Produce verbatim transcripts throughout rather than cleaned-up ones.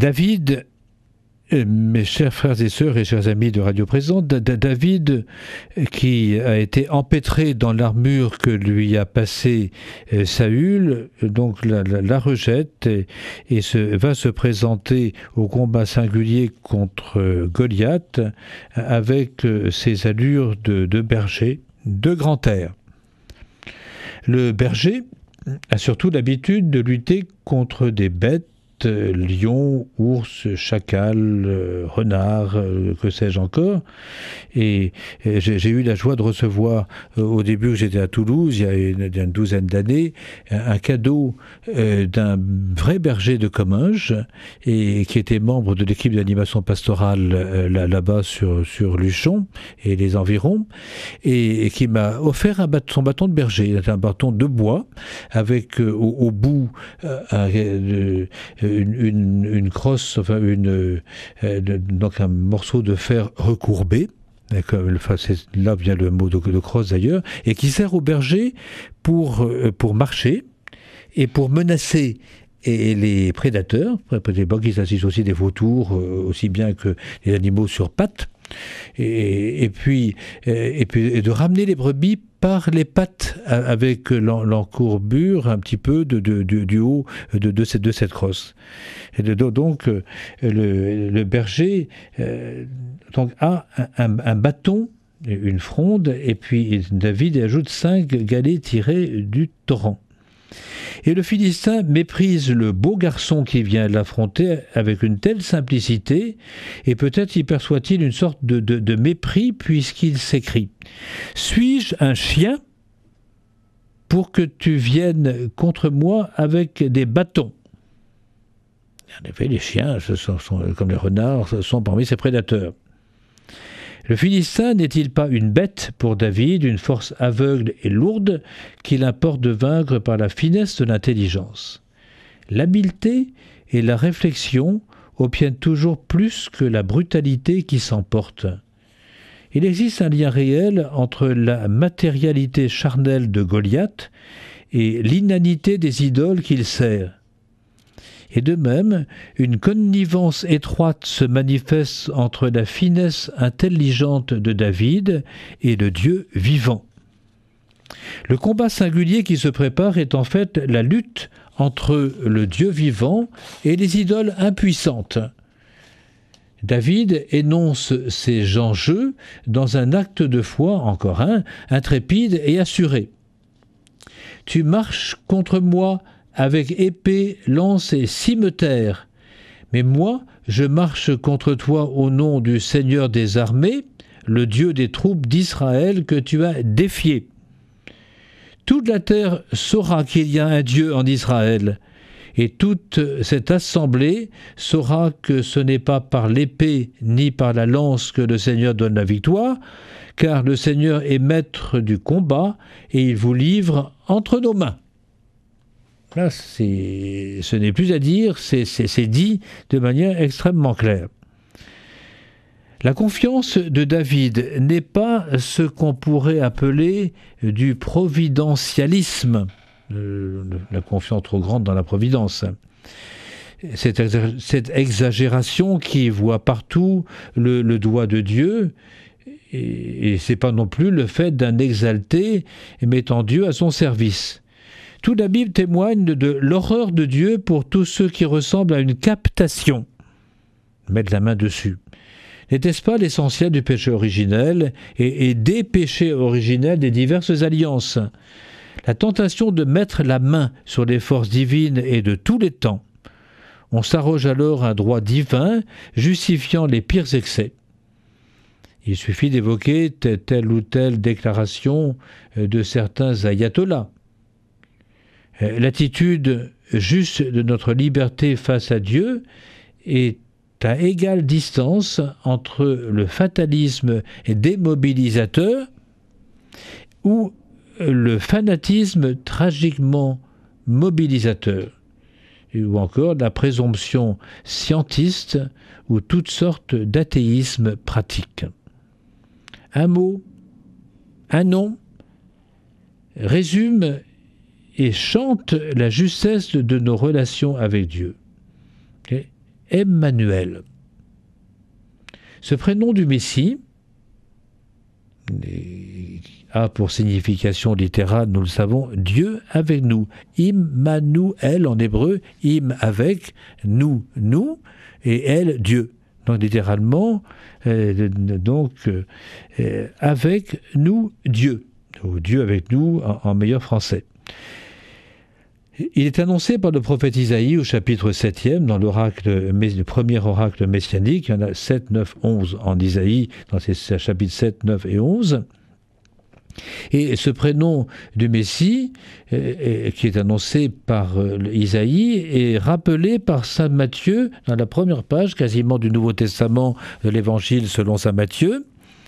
David, euh, mes chers frères et sœurs et chers amis de Radio Présente, D- D- David, qui a été empêtré dans l'armure que lui a passée euh, Saül, donc la, la, la rejette et, et se, va se présenter au combat singulier contre euh, Goliath avec euh, ses allures de, de berger, de grand air. Le berger a surtout l'habitude de lutter contre des bêtes, euh, lions, ours, chacals, euh, renards, euh, que sais-je encore. Et, et j'ai, j'ai eu la joie de recevoir, euh, au début que j'étais à Toulouse, il y a une, il y a une douzaine d'années, un, un cadeau euh, d'un vrai berger de Comminges, et qui était membre de l'équipe d'animation pastorale euh, là, là-bas sur, sur Luchon et les environs, et, et qui m'a offert un bat, son bâton de berger. C'est un bâton de bois, avec euh, au, au bout euh, un, euh, une, une, une crosse, enfin une, euh, donc un morceau de fer recourbé. Enfin, c'est, là vient le mot de, de crosse d'ailleurs, et qui sert au berger pour, euh, pour marcher et pour menacer et les prédateurs. Après, des bugs, ils assistent aussi des vautours, euh, aussi bien que les animaux sur pattes. Et, et, puis, et puis et de ramener les brebis par les pattes avec l'en, l'encourbure un petit peu de, de, de, du haut de, de, cette, de cette crosse. Et de, donc le, le berger euh, donc, a un, un bâton, une fronde, et puis David ajoute cinq galets tirés du torrent. Et le Philistin méprise le beau garçon qui vient l'affronter avec une telle simplicité, et peut-être y perçoit-il une sorte de, de, de mépris, puisqu'il s'écrie « Suis-je un chien pour que tu viennes contre moi avec des bâtons ?» En effet, les chiens, ce sont, sont, comme les renards, ce sont parmi ses prédateurs. Le Philistin n'est-il pas une bête pour David, une force aveugle et lourde qu'il importe de vaincre par la finesse de l'intelligence? L'habileté et la réflexion obtiennent toujours plus que la brutalité qui s'emporte. Il existe un lien réel entre la matérialité charnelle de Goliath et l'inanité des idoles qu'il sert. Et de même, une connivence étroite se manifeste entre la finesse intelligente de David et le Dieu vivant. Le combat singulier qui se prépare est en fait la lutte entre le Dieu vivant et les idoles impuissantes. David énonce ces enjeux dans un acte de foi, encore un, intrépide et assuré. « Tu marches contre moi avec épée, lance et cimeterre. Mais moi, je marche contre toi au nom du Seigneur des armées, le Dieu des troupes d'Israël que tu as défié. Toute la terre saura qu'il y a un Dieu en Israël, et toute cette assemblée saura que ce n'est pas par l'épée ni par la lance que le Seigneur donne la victoire, car le Seigneur est maître du combat, et il vous livre entre nos mains. » Là, c'est, ce n'est plus à dire, c'est, c'est, c'est dit de manière extrêmement claire. La confiance de David n'est pas ce qu'on pourrait appeler du providentialisme, euh, la confiance trop grande dans la providence. Cette, cette exagération qui voit partout le, le doigt de Dieu, et, et ce n'est pas non plus le fait d'un exalté mettant Dieu à son service. Toute la Bible témoigne de l'horreur de Dieu pour tous ceux qui ressemblent à une captation. Mettre la main dessus. N'était-ce pas l'essentiel du péché originel et, et des péchés originels des diverses alliances? La tentation de mettre la main sur les forces divines est de tous les temps. On s'arroge alors un droit divin justifiant les pires excès. Il suffit d'évoquer telle, telle ou telle déclaration de certains ayatollahs. L'attitude juste de notre liberté face à Dieu est à égale distance entre le fatalisme démobilisateur ou le fanatisme tragiquement mobilisateur, ou encore la présomption scientiste ou toutes sortes d'athéisme pratique. Un mot, un nom, résume et chante la justesse de nos relations avec Dieu. Okay? Emmanuel. Ce prénom du Messie a pour signification littérale, nous le savons, Dieu avec nous. Immanuel en hébreu, im avec, nous, nous, et elle, Dieu. Donc littéralement, euh, donc euh, avec nous, Dieu. Ou Dieu avec nous en, en meilleur français. Il est annoncé par le prophète Isaïe au chapitre septième, dans l'oracle, le premier oracle messianique. Il y en a sept, neuf, onze en Isaïe, dans ces chapitres sept, neuf et onze. Et ce prénom du Messie, euh, qui est annoncé par euh, Isaïe, est rappelé par saint Matthieu dans la première page quasiment du Nouveau Testament de l'Évangile selon saint Matthieu,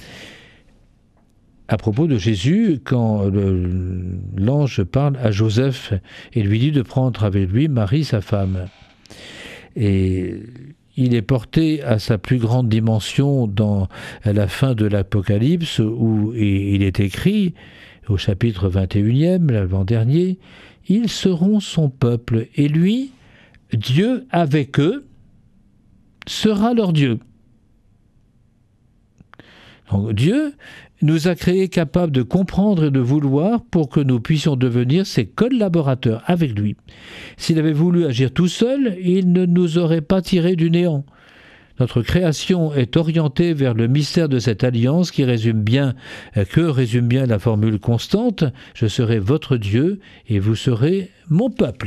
à propos de Jésus, quand le, l'ange parle à Joseph et lui dit de prendre avec lui Marie, sa femme. Et il est porté à sa plus grande dimension dans la fin de l'Apocalypse, où il est écrit, au chapitre vingt et unième, l'avant-dernier, « Ils seront son peuple, et lui, Dieu avec eux, sera leur Dieu. » Donc Dieu nous a créés capables de comprendre et de vouloir pour que nous puissions devenir ses collaborateurs avec lui. S'il avait voulu agir tout seul, il ne nous aurait pas tirés du néant. Notre création est orientée vers le mystère de cette alliance qui résume bien, que résume bien la formule constante « Je serai votre Dieu et vous serez mon peuple ».